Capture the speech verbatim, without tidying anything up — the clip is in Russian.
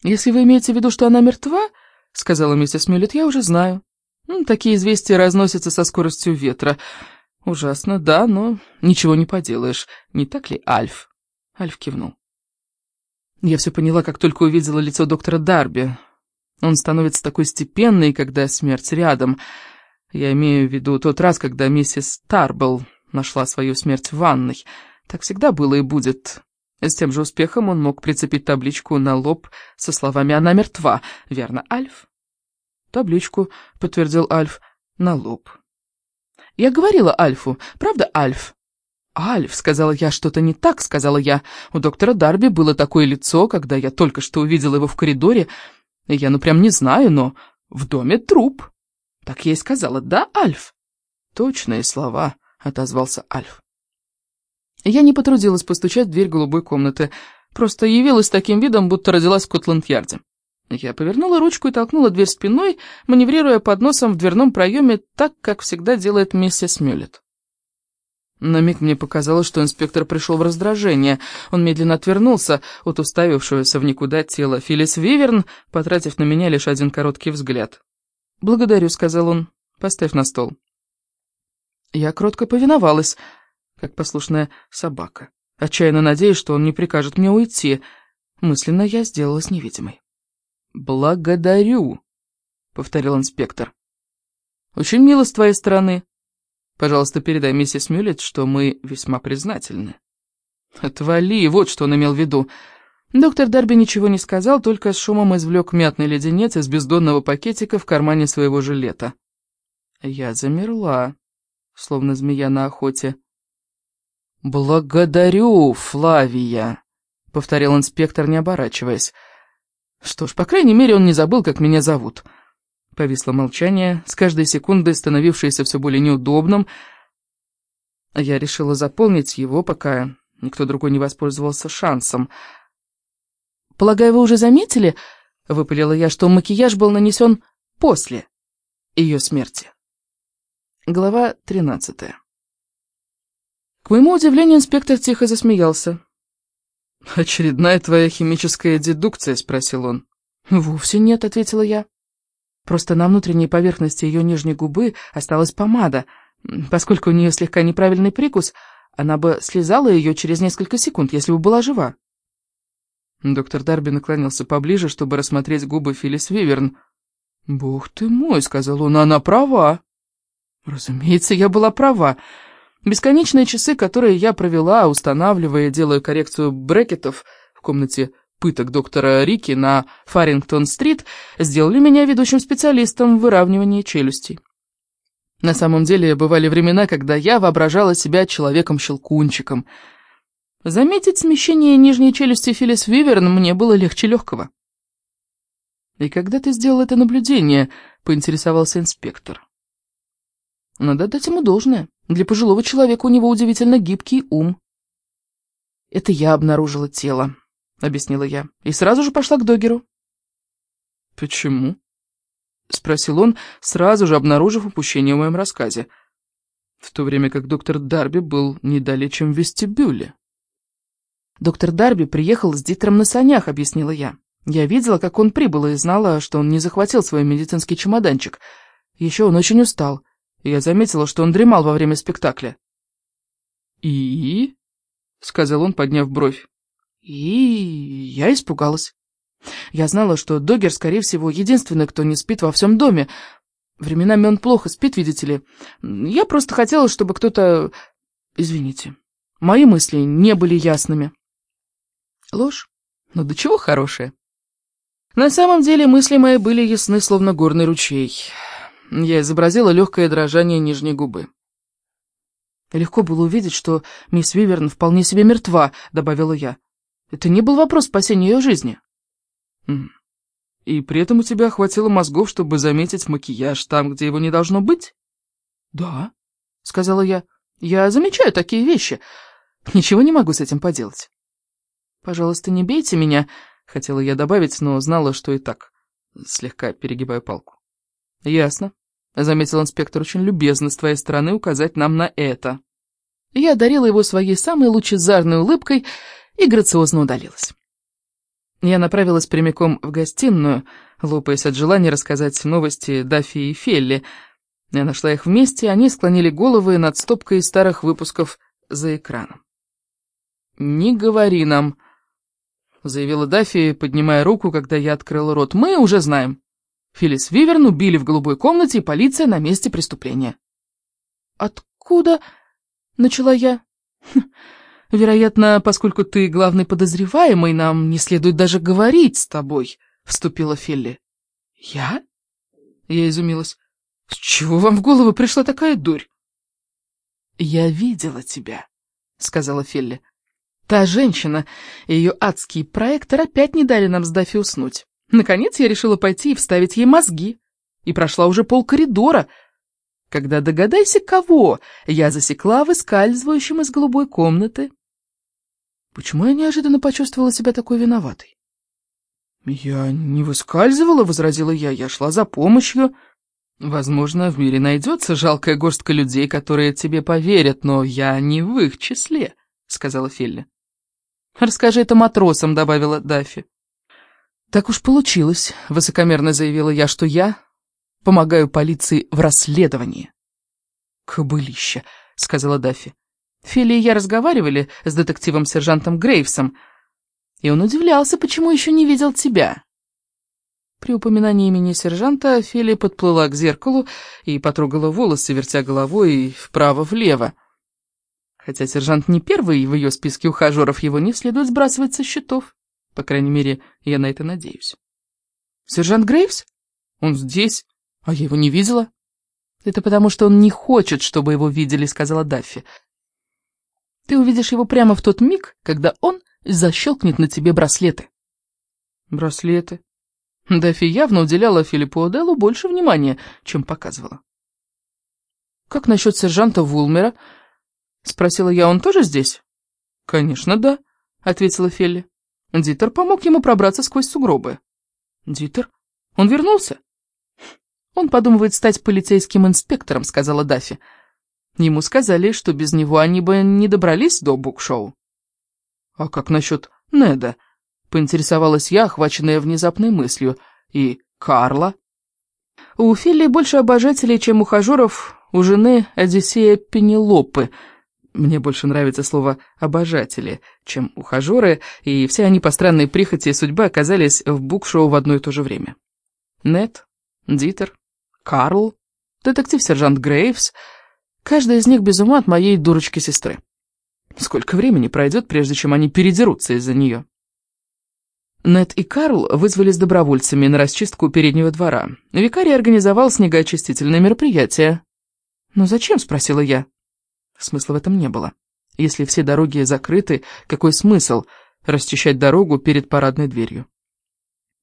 «Если вы имеете в виду, что она мертва, — сказала миссис Мюллет, — я уже знаю. Ну, такие известия разносятся со скоростью ветра. Ужасно, да, но ничего не поделаешь. Не так ли, Альф?» Альф кивнул. Я все поняла, как только увидела лицо доктора Дарби. Он становится такой степенный, когда смерть рядом. Я имею в виду тот раз, когда миссис Тарбл нашла свою смерть в ванной. Так всегда было и будет. С тем же успехом он мог прицепить табличку на лоб со словами «Она мертва». Верно, Альф? «Табличку», — подтвердил Альф, — «на лоб». Я говорила Альфу, правда, Альф? «Альф», — сказала я, — «что-то не так», — сказала я. У доктора Дарби было такое лицо, когда я только что увидела его в коридоре. Я ну прям не знаю, но в доме труп. Так я и сказала, да, Альф? «Точные слова», — отозвался Альф. Я не потрудилась постучать в дверь голубой комнаты, просто явилась таким видом, будто родилась в Скотланд-Ярде. Я повернула ручку и толкнула дверь спиной, маневрируя под носом в дверном проеме так, как всегда делает миссис Мюллет. На миг мне показалось, что инспектор пришел в раздражение. Он медленно отвернулся от уставившегося в никуда тела Филлис Виверн, потратив на меня лишь один короткий взгляд. «Благодарю», — сказал он, — «поставь на стол». Я кротко повиновалась, как послушная собака, отчаянно надеясь, что он не прикажет мне уйти. Мысленно я сделалась невидимой. «Благодарю», — повторил инспектор. «Очень мило с твоей стороны. Пожалуйста, передай миссис Мюллет, что мы весьма признательны». «Отвали», вот что он имел в виду. Доктор Дарби ничего не сказал, только с шумом извлек мятный леденец из бездонного пакетика в кармане своего жилета. Я замерла, словно змея на охоте. «Благодарю, Флавия», — повторил инспектор, не оборачиваясь. Что ж, по крайней мере, он не забыл, как меня зовут. Повисло молчание, с каждой секундой становившееся все более неудобным. Я решила заполнить его, пока никто другой не воспользовался шансом. «Полагаю, вы уже заметили, — выпалила я, — что макияж был нанесен после ее смерти». Глава тринадцатая. К моему удивлению, инспектор тихо засмеялся. «Очередная твоя химическая дедукция?» — спросил он. «Вовсе нет», — ответила я. «Просто на внутренней поверхности ее нижней губы осталась помада. Поскольку у нее слегка неправильный прикус, она бы слезала ее через несколько секунд, если бы была жива». Доктор Дарби наклонился поближе, чтобы рассмотреть губы Филлис Виверн. «Бог ты мой», — сказал он, — «она права». Разумеется, я была права. Бесконечные часы, которые я провела, устанавливая и делая коррекцию брекетов в комнате пыток доктора Рики на Фарингтон-стрит, сделали меня ведущим специалистом в выравнивании челюстей. На самом деле, бывали времена, когда я воображала себя человеком-щелкунчиком. Заметить смещение нижней челюсти Филлис Виверн мне было легче легкого. «И когда ты сделал это наблюдение?» — поинтересовался инспектор. Надо дать ему должное. Для пожилого человека у него удивительно гибкий ум. «Это я обнаружила тело», — объяснила я, и сразу же пошла к Доггеру. «Почему?» — спросил он, сразу же обнаружив упущение в моем рассказе, в то время как доктор Дарби был не далее, чем в вестибюле. «Доктор Дарби приехал с Дитером на санях», — объяснила я. «Я видела, как он прибыл, и знала, что он не захватил свой медицинский чемоданчик. Еще он очень устал. Я заметила, что он дремал во время спектакля». «И?» — сказал он, подняв бровь. «И я испугалась. Я знала, что Доггер, скорее всего, единственный, кто не спит во всем доме. Временами он плохо спит, видите ли. Я просто хотела, чтобы кто-то... Извините, мои мысли не были ясными». Ложь? Но до чего хорошая? На самом деле мысли мои были ясны, словно горный ручей. Я изобразила легкое дрожание нижней губы. «Легко было увидеть, что мисс Виверн вполне себе мертва», — добавила я. «Это не был вопрос спасения ее жизни». «И при этом у тебя хватило мозгов, чтобы заметить макияж там, где его не должно быть?» «Да», — сказала я. «Я замечаю такие вещи. Ничего не могу с этим поделать». «Пожалуйста, не бейте меня», — хотела я добавить, но знала, что и так слегка перегибаю палку. «Ясно», — заметил инспектор, — «очень любезно с твоей стороны указать нам на это». Я одарила его своей самой лучезарной улыбкой и грациозно удалилась. Я направилась прямиком в гостиную, лопаясь от желания рассказать новости Даффи и Фелли. Я нашла их вместе, они склонили головы над стопкой старых выпусков за экраном. «Не говори нам», — заявила Даффи, поднимая руку, когда я открыла рот. «Мы уже знаем. Филлис Виверн убили в голубой комнате, и полиция на месте преступления». «Откуда?» — начала я. «Вероятно, поскольку ты главный подозреваемый, нам не следует даже говорить с тобой», — вступила Фелли. «Я?» — я изумилась. «С чего вам в голову пришла такая дурь?» «Я видела тебя», — сказала Фелли. «Та женщина и ее адский проектор опять не дали нам с Даффи уснуть. Наконец я решила пойти и вставить ей мозги. И прошла уже полкоридора, когда, догадайся, кого я засекла выскальзывающим из голубой комнаты». Почему я неожиданно почувствовала себя такой виноватой? «Я не выскальзывала», — возразила я, — «я шла за помощью». «Возможно, в мире найдется жалкая горстка людей, которые тебе поверят, но я не в их числе», — сказала Фелли. «Расскажи это матросам», — добавила Даффи. «Так уж получилось», — высокомерно заявила я, — «что я помогаю полиции в расследовании». «Кобылище», — сказала Даффи. «Фелли и я разговаривали с детективом-сержантом Грейвсом, и он удивлялся, почему еще не видел тебя». При упоминании имени сержанта Фелли подплыла к зеркалу и потрогала волосы, вертя головой вправо-влево. Хотя сержант не первый в ее списке ухажеров, его не следует сбрасывать со счетов. По крайней мере, я на это надеюсь. «Сержант Грейвс? Он здесь, а я его не видела». «Это потому, что он не хочет, чтобы его видели», — сказала Даффи. «Ты увидишь его прямо в тот миг, когда он защелкнет на тебе браслеты». «Браслеты?» Даффи явно уделяла Филиппу Оделлу больше внимания, чем показывала. «Как насчет сержанта Вулмера?» — спросила я. «Он тоже здесь?» «Конечно, да», — ответила Фелли. «Дитер помог ему пробраться сквозь сугробы». «Дитер? Он вернулся?» «Он подумывает стать полицейским инспектором», — сказала Даффи. «Ему сказали, что без него они бы не добрались до букшоу». «А как насчет Неда?» — поинтересовалась я, охваченная внезапной мыслью. «И Карла?» «У Фелли больше обожателей, чем ухажеров у жены Одиссея Пенелопы. Мне больше нравится слово «обожатели», чем ухажеры, и все они по странной прихоти судьбы оказались в букшоу в одно и то же время. Нед, Дитер, Карл, детектив-сержант Грейвс. Каждый из них без ума от моей дурочки-сестры. Сколько времени пройдет, прежде чем они передерутся из-за нее?» Нед и Карл вызвались добровольцами на расчистку переднего двора. Викарий организовал снегоочистительное мероприятие. «Но зачем?» — спросила я. Смысла в этом не было. Если все дороги закрыты, какой смысл расчищать дорогу перед парадной дверью?